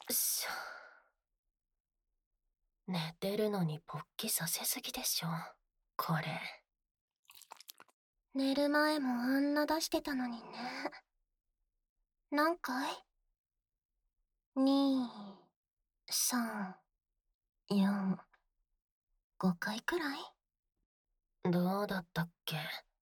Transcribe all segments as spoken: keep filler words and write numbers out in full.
しょ。寝てるのに勃起させすぎでしょ、これ。 寝る前もあんな出してたのにね。何回？に、さん、よん、ごかいくらい？ どうだったっけ。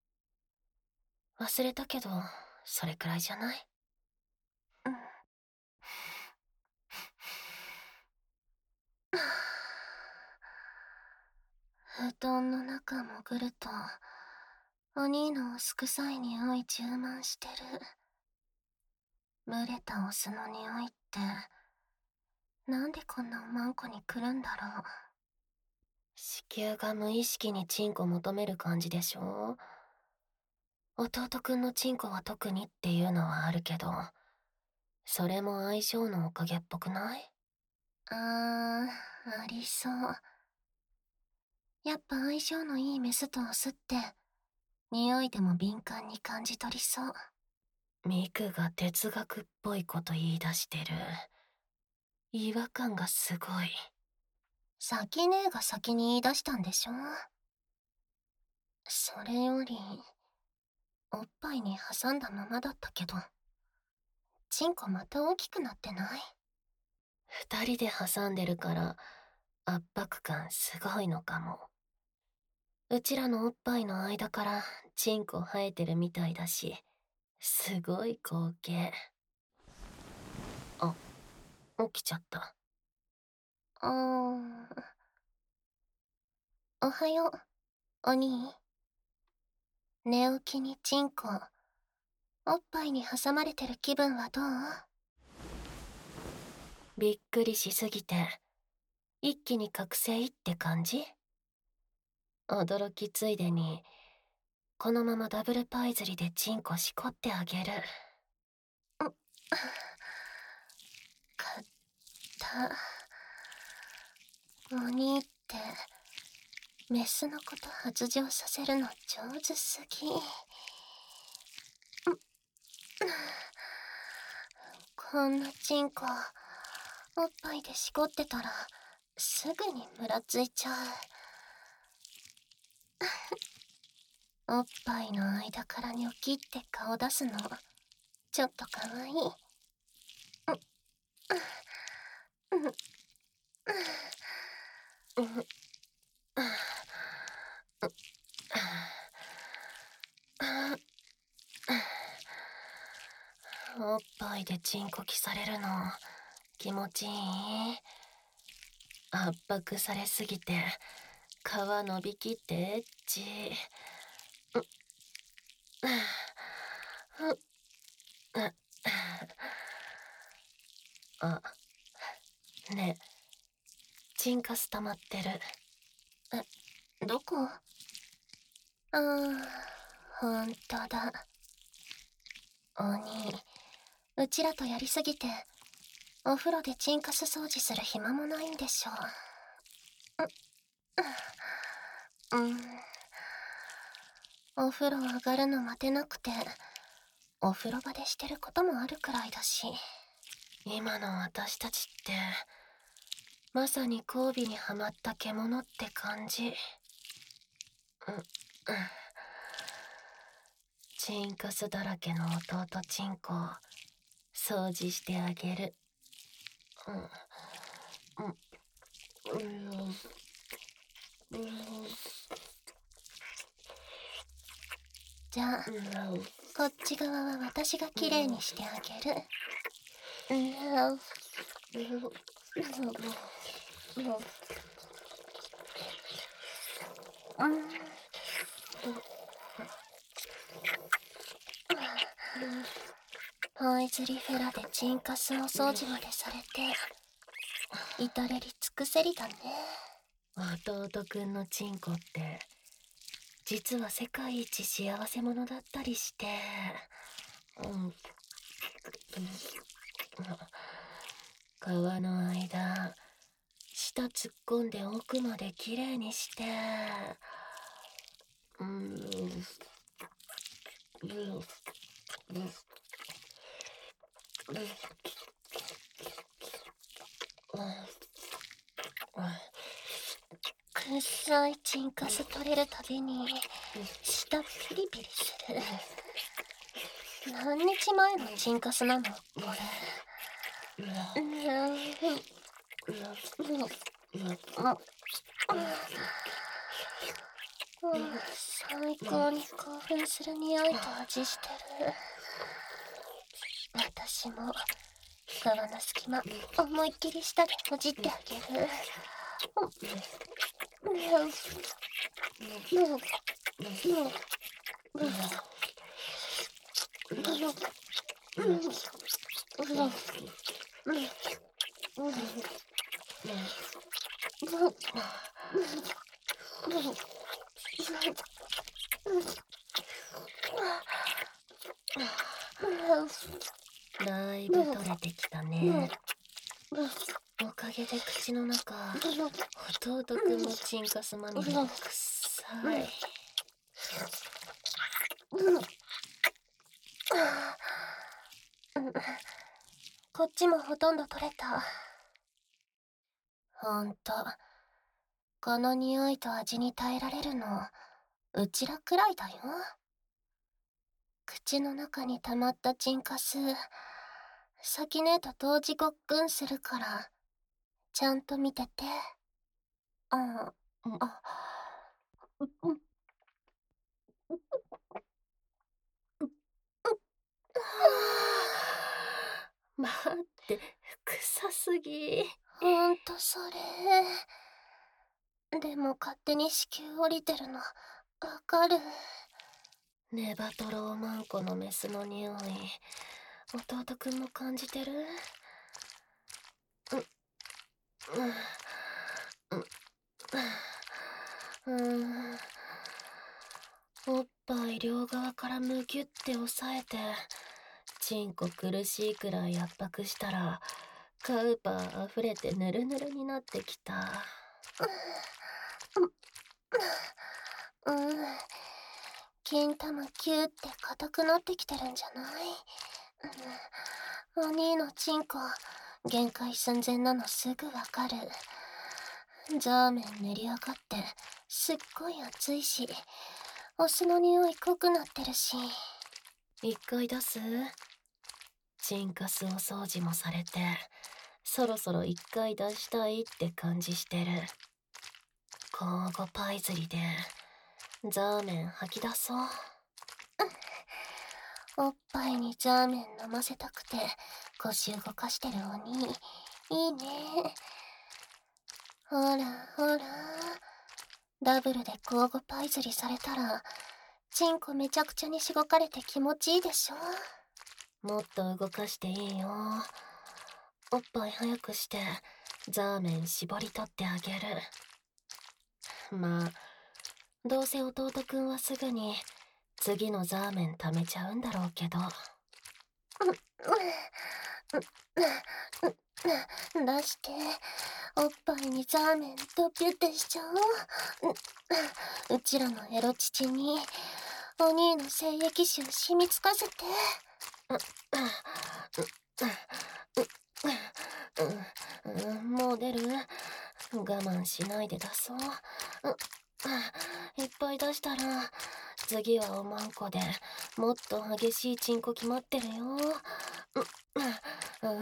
忘れたけど、それくらいじゃない？ うん。布団の中潜ると、お兄のすくさい匂い充満してる。蒸れたオスの匂いって、なんでこんなおまんこに来るんだろう。 子宮が無意識にチンコ求める感じでしょ。弟くんのチンコは特にっていうのはあるけど、それも相性のおかげっぽくない？ あー、ありそう。やっぱ相性のいいメスとオスって、匂いでも敏感に感じ取りそう。 ミクが哲学っぽいこと言い出してる。違和感がすごい。 先姉が先に言い出したんでしょ。それより、おっぱいに挟んだままだったけど、チンコまた大きくなってない？ 二人で挟んでるから圧迫感すごいのかも。うちらのおっぱいの間からチンコ生えてるみたいだし、すごい光景。あ、起きちゃった。 うーん。おはよう、お兄。寝起きにチンコ、おっぱいに挟まれてる気分はどう？ びっくりしすぎて、一気に覚醒って感じ？驚きついでに、このままダブルパイ釣りでチンコしこってあげる。 んかった。お兄って、メスのこと発情させるの上手すぎ。こんなチンコ、おっぱいでしこってたら、すぐにムラついちゃう。おっぱいの間からニョキって顔出すの、ちょっとかわいい。 おっぱいでチンコキされるの気持ちいい？圧迫されすぎて皮伸びきってエッチ。あ、ねえ、チンカス溜まってる。 え、どこ？あー、ほんとだ。お兄、うちらとやりすぎて、お風呂でチンカス掃除する暇もないんでしょう。うん。お風呂上がるの待てなくて、お風呂場でしてることもあるくらいだし。 今の私たちって、まさに交尾にはまった獣って感じ。うん、うん。チンカスだらけの弟チンコ、掃除してあげる。うん、うん、うん、うん、 じゃあ、 うん、 こっち側は私がきれいにしてあげる。うん。パイズリフェラでチンカスお掃除までされて、至れり尽くせりだね。 弟くんのチンコって、実は世界一幸せ者だったりして、うん。皮の間、舌突っ込んで奥まできれいにして、うん、うん、 さいチンカス取れるたびに舌ピリピリする。何日前のチンカスなのこれ。最高に興奮する匂いと味してる。私も皮の隙間思いっきり舌でほじってあげる。 だいぶ取れてきたね。おかげで口の中、弟くんもチンカスまみれでくっさい。 こっちもほとんど取れた。ほんと、この匂いと味に耐えられるの、うちらくらいだよ。口の中に溜まったチンカス、先ねえと同時ごっくんするから、ちゃんと見てて。あ、あ、 待って、臭すぎ。 ほんとそれ。でも勝手に子宮降りてるの、わかる。 ネバトロオマンコのメスの匂い、弟くんも感じてる？う、う、う、うん。おっぱい両側からむぎゅって押さえて、チンコ苦しいくらい圧迫したら、カウパー溢れてヌルヌルになってきた。 うん。金玉キューって硬くなってきてるんじゃない？うん、お兄のチンコ、限界寸前なのすぐわかる。ザーメン練り上がって、すっごい熱いし、お酢の匂い濃くなってるし。 一回出す？チンカスお掃除もされて、そろそろ一回出したいって感じしてる。交互パイズリで、ザーメン吐き出そう。 おっぱいにザーメン飲ませたくて腰動かしてるお兄、いいね。ほらほら、ダブルで交互パイズリされたらチンコめちゃくちゃにしごかれて気持ちいいでしょ。 もっと動かしていいよ。おっぱい早くしてザーメン絞り取ってあげる。まあどうせ弟くんはすぐに次のザーメン貯めちゃうんだろうけど。 出して、おっぱいにザーメンドピュってしちゃおう。うちらのエロ乳にお兄の精液臭染みつかせて。 もう出る？我慢しないで出そう。いっぱい出したら次はおまんこでもっと激しいチンコ決まってるよ。うん、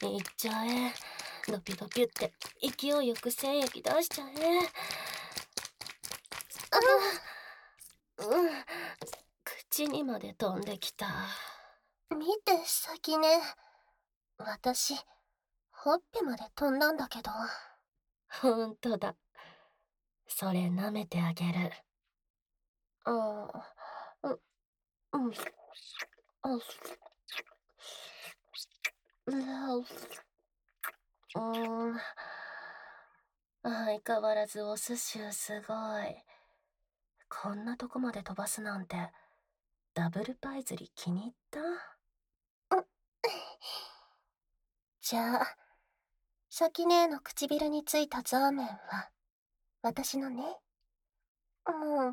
いっちゃえ。ドピドピって勢いよく精液出しちゃえ。うん、口にまで飛んできた。 見て先ね、私ほっぺまで飛んだんだけど。 ほんとだ。それ舐めてあげる。 ああ、う、うん、あ、 うーん。相変わらずお寿司すごい。こんなとこまで飛ばすなんて、ダブルパイズリ気に入った？ じゃあ、先ねえの唇についたザーメンは私のね。うん、うん、うん、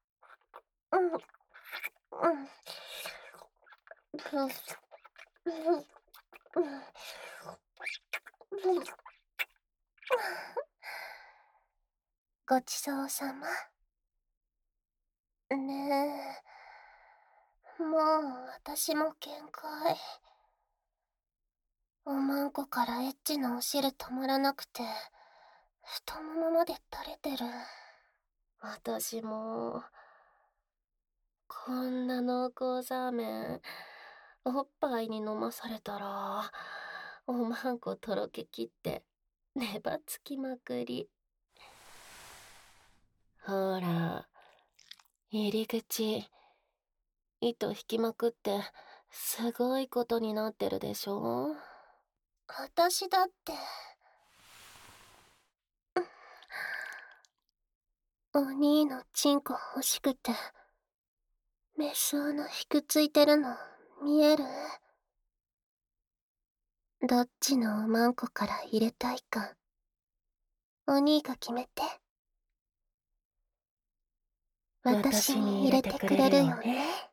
うん、うん、 ごちそうさま。ねえ、もう私も限界。おまんこからエッチなお汁止まらなくて、太ももまで垂れてる。 私も、こんな濃厚ザーメン、おっぱいに飲まされたら、おまんことろけきって、ねばつきまくり。ほら、入り口、糸引きまくって、すごいことになってるでしょ。 私だって。お兄のチンコ欲しくて、メス穴引くついてるの見える？どっちのおまんこから入れたいか、お兄が決めて。私に入れてくれるよね？